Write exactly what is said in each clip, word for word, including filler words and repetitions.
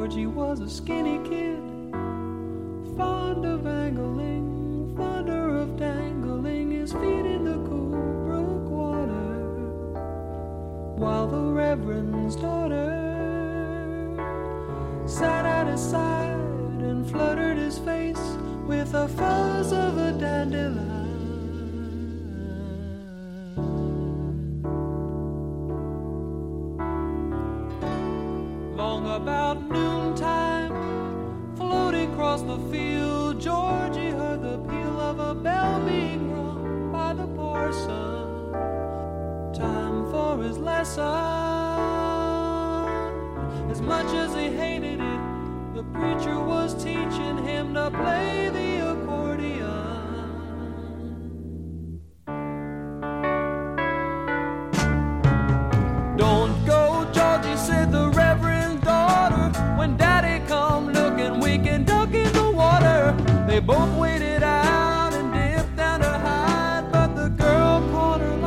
Georgie was a skinny kid, fond of angling, fonder of dangling his feet in the cool brook water, while the Reverend's daughter sat at his side and fluttered his face with the fuzz of a dandelion. Long about noontime, floating across the field, Georgie heard the peal of a bell being rung by the parson. Time for his lesson. As much as he hated it, the preacher was teaching him to play the accordion. Don't go, Georgie, said the Reverend's daughter. When Daddy come looking, we can duck in the water. They both waited out and dipped down to hide, but the girl caught her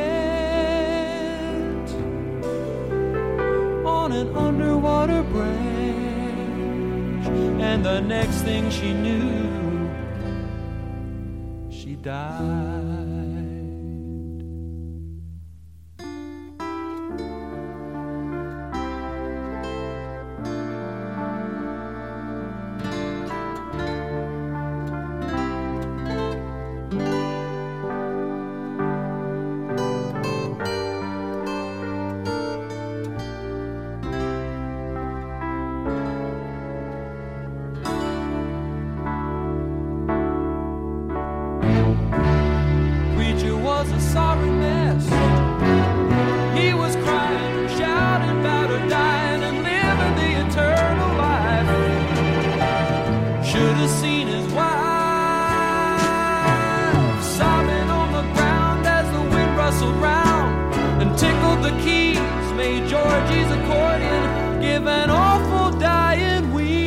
locket on an underwater branch, and the next thing she knew, she died. Was a sorry mess. He was crying, shouting about her dying and living the eternal life. Should have seen his wife sobbing on the ground as the wind rustled round and tickled the keys, made Georgie's accordion give an awful dying wheel.